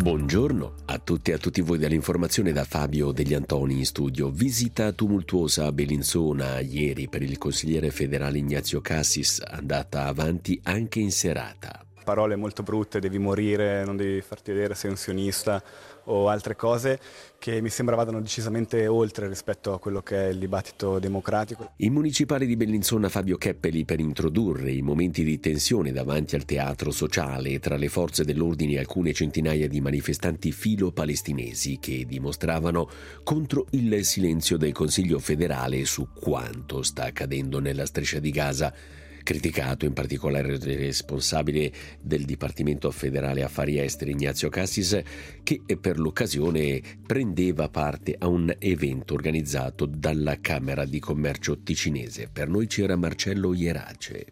Buongiorno a tutti e a tutti voi dall'informazione da Fabio Degli Antoni in studio. Visita tumultuosa a Bellinzona ieri per il consigliere federale Ignazio Cassis, andata avanti anche in serata. Parole molto brutte, devi morire, non devi farti vedere, sei un sionista o altre cose che mi sembra vadano decisamente oltre rispetto a quello che è il dibattito democratico. I municipali di Bellinzona Fabio Keppeli per introdurre i momenti di tensione davanti al teatro sociale tra le forze dell'ordine e alcune centinaia di manifestanti filo-palestinesi che dimostravano contro il silenzio del Consiglio federale su quanto sta accadendo nella striscia di Gaza. Criticato in particolare il responsabile del Dipartimento federale Affari Esteri Ignazio Cassis, che per l'occasione prendeva parte a un evento organizzato dalla Camera di Commercio ticinese. Per noi c'era Marcello Ierace.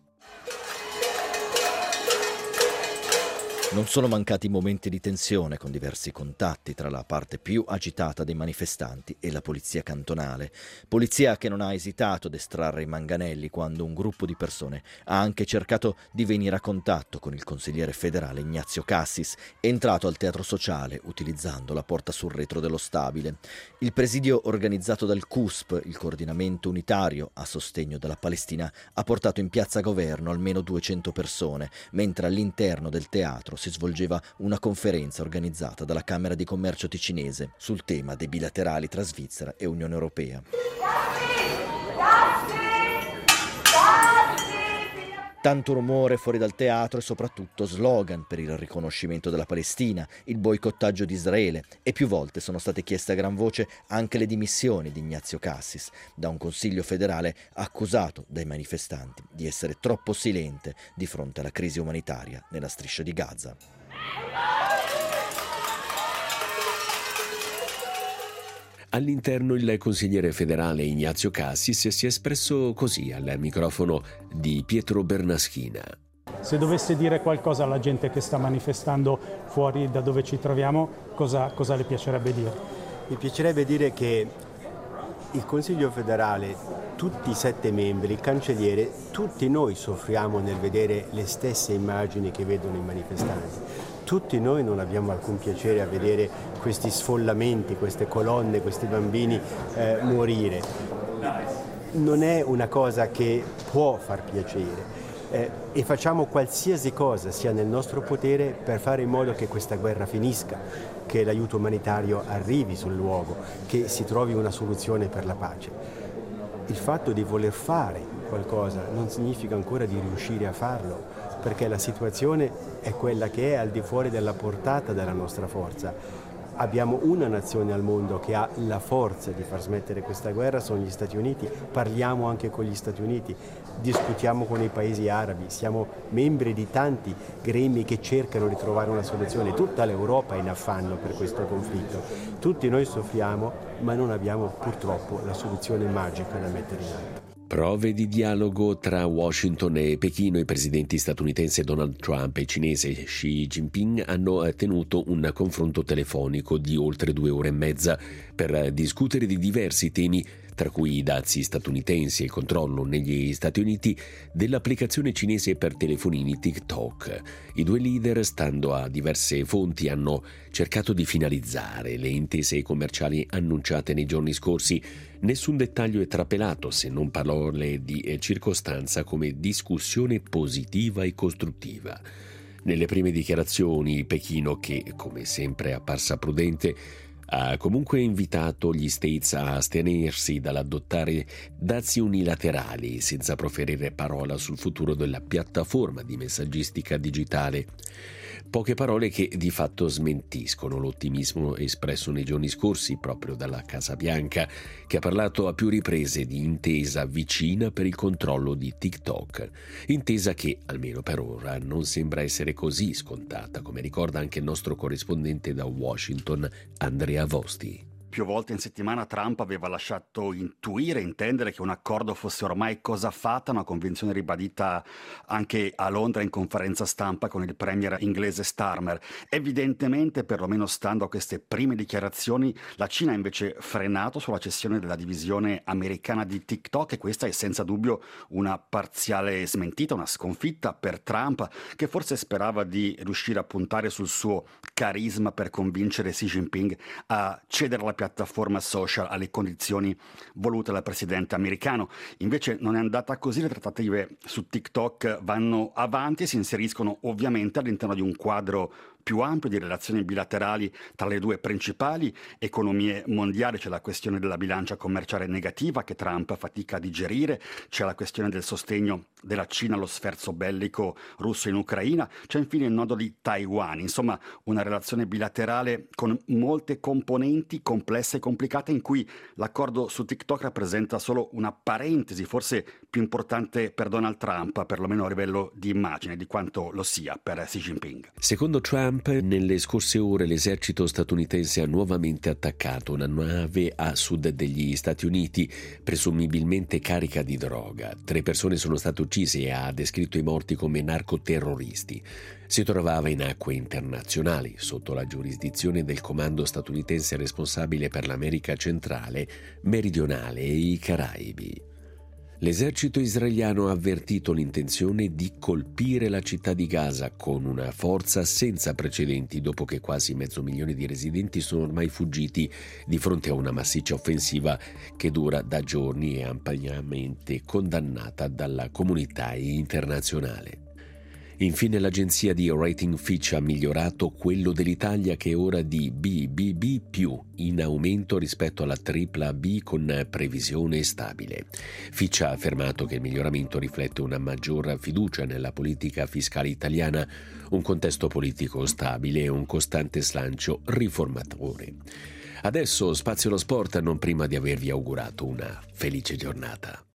Non sono mancati momenti di tensione con diversi contatti tra la parte più agitata dei manifestanti e la polizia cantonale. Polizia che non ha esitato ad estrarre i manganelli quando un gruppo di persone ha anche cercato di venire a contatto con il consigliere federale Ignazio Cassis, entrato al teatro sociale utilizzando la porta sul retro dello stabile. Il presidio organizzato dal CUSP, il coordinamento unitario a sostegno della Palestina, ha portato in piazza Governo almeno 200 persone, mentre all'interno del teatro si svolgeva una conferenza organizzata dalla Camera di Commercio ticinese sul tema dei bilaterali tra Svizzera e Unione Europea. Tanto rumore fuori dal teatro e soprattutto slogan per il riconoscimento della Palestina, il boicottaggio di Israele e più volte sono state chieste a gran voce anche le dimissioni di Ignazio Cassis da un consiglio federale accusato dai manifestanti di essere troppo silente di fronte alla crisi umanitaria nella striscia di Gaza. All'interno il consigliere federale Ignazio Cassis si è espresso così al microfono di Pietro Bernaschina. Se dovesse dire qualcosa alla gente che sta manifestando fuori da dove ci troviamo, cosa le piacerebbe dire? Mi piacerebbe dire che il Consiglio federale, tutti i 7 membri, il cancelliere, tutti noi soffriamo nel vedere le stesse immagini che vedono i manifestanti. Tutti noi non abbiamo alcun piacere a vedere questi sfollamenti, queste colonne, questi bambini morire. Non è una cosa che può far piacere e facciamo qualsiasi cosa sia nel nostro potere per fare in modo che questa guerra finisca, che l'aiuto umanitario arrivi sul luogo, che si trovi una soluzione per la pace. Il fatto di voler fare qualcosa non significa ancora di riuscire a farlo, perché la situazione è quella che è al di fuori della portata della nostra forza. Abbiamo una nazione al mondo che ha la forza di far smettere questa guerra, sono gli Stati Uniti. Parliamo anche con gli Stati Uniti, discutiamo con i paesi arabi, siamo membri di tanti gremi che cercano di trovare una soluzione. Tutta l'Europa è in affanno per questo conflitto. Tutti noi soffriamo, ma non abbiamo purtroppo la soluzione magica da mettere in atto. Prove di dialogo tra Washington e Pechino. I presidenti statunitense Donald Trump e cinese Xi Jinping hanno tenuto un confronto telefonico di oltre 2 ore e mezza per discutere di diversi temi, tra cui i dazi statunitensi e il controllo negli Stati Uniti dell'applicazione cinese per telefonini TikTok. I 2 leader, stando a diverse fonti, hanno cercato di finalizzare le intese commerciali annunciate nei giorni scorsi. Nessun dettaglio è trapelato, se non parole di circostanza come discussione positiva e costruttiva. Nelle prime dichiarazioni, Pechino, che come sempre è apparsa prudente, ha comunque invitato gli States a astenersi dall'adottare dazi unilaterali senza proferire parola sul futuro della piattaforma di messaggistica digitale. Poche parole che di fatto smentiscono l'ottimismo espresso nei giorni scorsi proprio dalla Casa Bianca, che ha parlato a più riprese di intesa vicina per il controllo di TikTok. Intesa che, almeno per ora, non sembra essere così scontata, come ricorda anche il nostro corrispondente da Washington, Andrea Vosti. più volte in settimana Trump aveva lasciato intendere che un accordo fosse ormai cosa fatta, una convinzione ribadita anche a Londra in conferenza stampa con il premier inglese Starmer. Evidentemente, perlomeno stando a queste prime dichiarazioni, la Cina ha invece frenato sulla cessione della divisione americana di TikTok, e questa è senza dubbio una parziale smentita, una sconfitta per Trump, che forse sperava di riuscire a puntare sul suo carisma per convincere Xi Jinping a cedere la piattaforma social alle condizioni volute dal presidente americano. Invece non è andata così, le trattative su TikTok vanno avanti e si inseriscono ovviamente all'interno di un quadro più ampio di relazioni bilaterali tra le due principali economie mondiali. C'è la questione della bilancia commerciale negativa che Trump fatica a digerire, c'è la questione del sostegno della Cina allo sferzo bellico russo in Ucraina, c'è infine il nodo di Taiwan. Insomma, una relazione bilaterale con molte componenti complesse e complicate, in cui l'accordo su TikTok rappresenta solo una parentesi, forse più importante per Donald Trump, perlomeno a livello di immagine, di quanto lo sia per Xi Jinping. Secondo Trump, nelle scorse ore l'esercito statunitense ha nuovamente attaccato una nave a sud degli Stati Uniti, presumibilmente carica di droga. 3 persone sono state uccise e ha descritto i morti come narcoterroristi. Si trovava in acque internazionali, sotto la giurisdizione del comando statunitense responsabile per l'America centrale, meridionale e i Caraibi. L'esercito israeliano ha avvertito l'intenzione di colpire la città di Gaza con una forza senza precedenti, dopo che quasi 500.000 di residenti sono ormai fuggiti di fronte a una massiccia offensiva che dura da giorni e ampiamente condannata dalla comunità internazionale. Infine l'agenzia di rating Fitch ha migliorato quello dell'Italia, che è ora di BBB+, in aumento rispetto alla AAA con previsione stabile. Fitch ha affermato che il miglioramento riflette una maggior fiducia nella politica fiscale italiana, un contesto politico stabile e un costante slancio riformatore. Adesso spazio allo sport, non prima di avervi augurato una felice giornata.